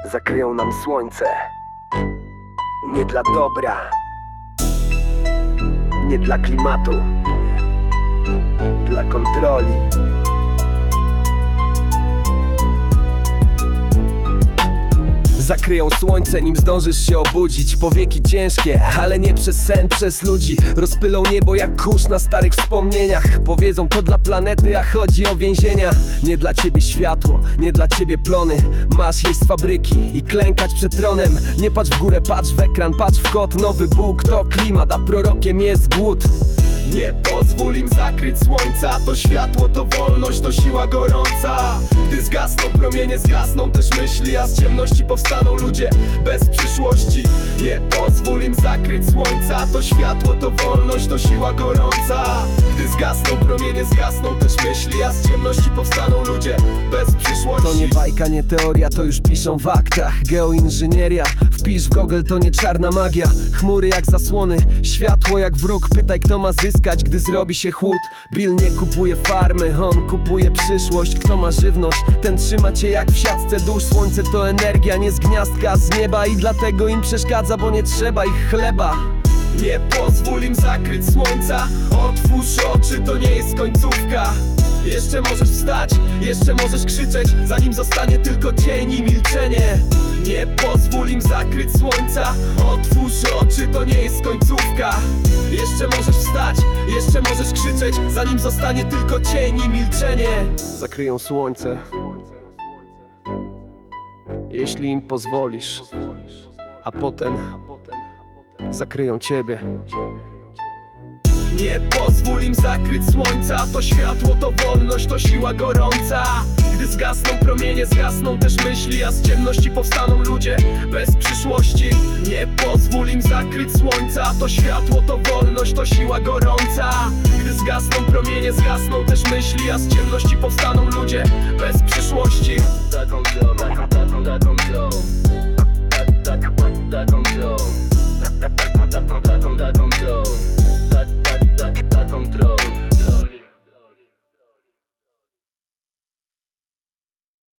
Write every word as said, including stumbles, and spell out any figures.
zakryją nam słońce. Nie dla dobra, nie dla klimatu, dla kontroli. Zakryją słońce, nim zdążysz się obudzić. Powieki ciężkie, ale nie przez sen, przez ludzi. Rozpylą niebo jak kurz na starych wspomnieniach. Powiedzą to dla planety, a chodzi o więzienia. Nie dla ciebie światło, nie dla ciebie plony. Masz jeść z fabryki i klękać przed tronem. Nie patrz w górę, patrz w ekran, patrz w kod. Nowy Bóg to klimat, a prorokiem jest głód. Nie pozwól im zakryć słońca. To światło, to wolność, to siła gorąca. Gdy zgasną promienie, zgasną też myśli, a z ciemności powstaną ludzie bez przyszłości. Nie pozwól im zakryć słońca. To światło, to wolność, to siła gorąca. Gdy zgasną promienie, zgasną też myśli, a z ciemności powstaną ludzie bez przyszłości. To nie bajka, nie teoria, to już piszą w aktach. Geoinżynieria, wpisz w Google, to nie czarna magia. Chmury jak zasłony, światło jak wróg. Pytaj, kto ma zyskać, gdy zrobi się chłód. Bill nie kupuje farmy, on kupuje przyszłość. Kto ma żywność, ten trzyma cię jak w siatce dusz. Słońce to energia, nie z gniazdka, z nieba. I dlatego im przeszkadza, bo nie trzeba ich chleba. Nie pozwól im zakryć słońca. Otwórz oczy, to nie jest końcówka. Jeszcze możesz wstać, jeszcze możesz krzyczeć, zanim zostanie tylko cień i milczenie. Nie pozwól im zakryć słońca. Otwórz oczy, to nie jest końcówka. Jeszcze możesz wstać, jeszcze możesz krzyczeć, zanim zostanie tylko cień i milczenie. Zakryją słońce, jeśli im pozwolisz, a potem zakryją ciebie. Nie pozwól im zakryć słońca. To światło, to wolność, to siła gorąca. Gdy zgasną promienie, zgasną też myśli, a z ciemności powstaną ludzie bez przyszłości. Nie pozwól im zakryć słońca. To światło, to wolność, to siła gorąca. Gdy zgasną promienie, zgasną też myśli, a z ciemności powstaną ludzie bez przyszłości. Taką flow, taką, taką, taką flow. Taką flow.